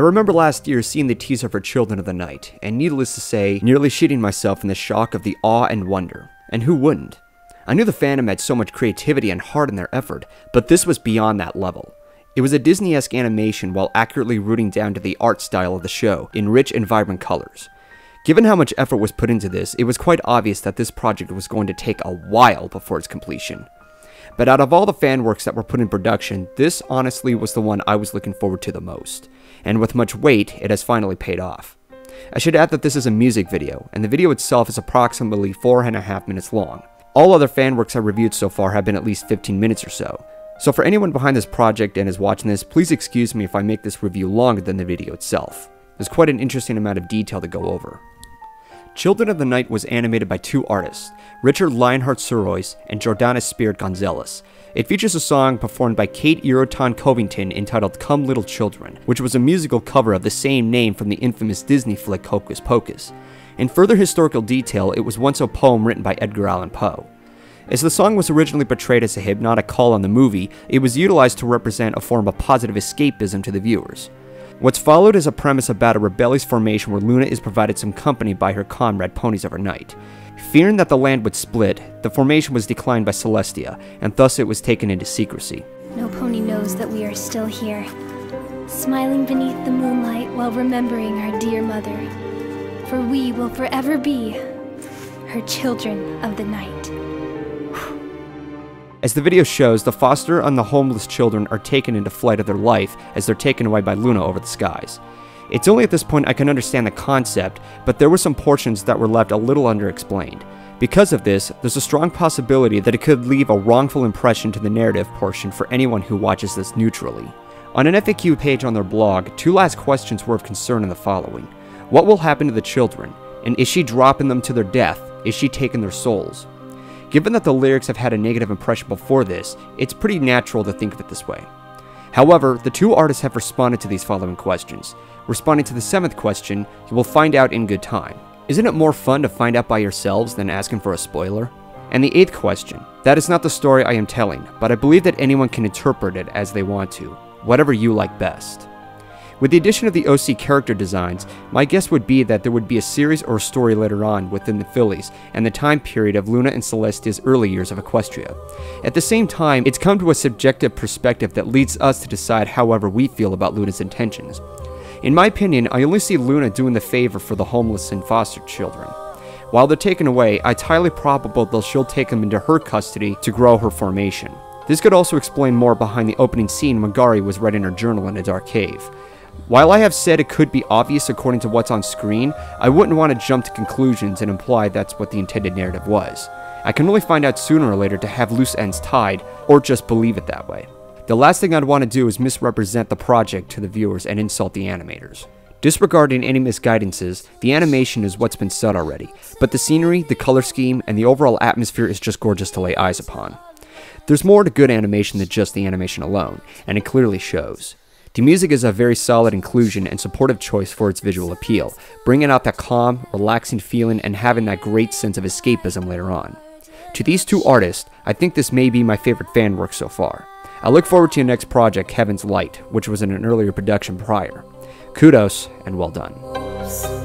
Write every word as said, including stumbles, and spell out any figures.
remember last year seeing the teaser for Children of the Night, and needless to say, nearly shitting myself in the shock of the awe and wonder. And who wouldn't? I knew the fandom had so much creativity and heart in their effort, but this was beyond that level. It was a Disney-esque animation while accurately rooting down to the art style of the show in rich and vibrant colors. Given how much effort was put into this, it was quite obvious that this project was going to take a while before its completion. But out of all the fan works that were put in production, this honestly was the one I was looking forward to the most. And with much weight, it has finally paid off. I should add that this is a music video, and the video itself is approximately four and a half minutes long. All other fan works I've reviewed so far have been at least fifteen minutes or so. So for anyone behind this project and is watching this, please excuse me if I make this review longer than the video itself. There's quite an interesting amount of detail to go over. Children of the Night was animated by two artists, Richard Lionheart Surois and Jordana Spirit Gonzalez. It features a song performed by Kate Eroton Covington entitled Come Little Children, which was a musical cover of the same name from the infamous Disney flick Hocus Pocus. In further historical detail, it was once a poem written by Edgar Allan Poe. As the song was originally portrayed as a hypnotic call on the movie, it was utilized to represent a form of positive escapism to the viewers. What's followed is a premise about a rebellious formation where Luna is provided some company by her comrade Ponies Overnight. Fearing that the land would split, the formation was declined by Celestia, and thus it was taken into secrecy. No pony knows that we are still here, smiling beneath the moonlight while remembering our dear mother. For we will forever be her children of the night. As the video shows, the foster and the homeless children are taken into flight of their life as they're taken away by Luna over the skies. It's only at this point I can understand the concept, but there were some portions that were left a little underexplained. Because of this, there's a strong possibility that it could leave a wrongful impression to the narrative portion for anyone who watches this neutrally. On an F A Q page on their blog, two last questions were of concern in the following. What will happen to the children? And is she dropping them to their death? Is she taking their souls? Given that the lyrics have had a negative impression before this, it's pretty natural to think of it this way. However, the two artists have responded to these following questions. Responding to the seventh question, you will find out in good time. Isn't it more fun to find out by yourselves than asking for a spoiler? And the eighth question, that is not the story I am telling, but I believe that anyone can interpret it as they want to, whatever you like best. With the addition of the O C character designs, my guess would be that there would be a series or story later on within the Fillies and the time period of Luna and Celestia's early years of Equestria. At the same time, it's come to a subjective perspective that leads us to decide however we feel about Luna's intentions. In my opinion, I only see Luna doing the favor for the homeless and foster children. While they're taken away, it's highly probable that she'll take them into her custody to grow her formation. This could also explain more behind the opening scene when Gari was writing her journal in a dark cave. While I have said it could be obvious according to what's on screen, I wouldn't want to jump to conclusions and imply that's what the intended narrative was. I can only find out sooner or later to have loose ends tied, or just believe it that way. The last thing I'd want to do is misrepresent the project to the viewers and insult the animators. Disregarding any misguidances, the animation is what's been said already, but the scenery, the color scheme, and the overall atmosphere is just gorgeous to lay eyes upon. There's more to good animation than just the animation alone, and it clearly shows. The music is a very solid inclusion and supportive choice for its visual appeal, bringing out that calm, relaxing feeling and having that great sense of escapism later on. To these two artists, I think this may be my favorite fan work so far. I look forward to your next project, Heaven's Light, which was in an earlier production prior. Kudos, and well done.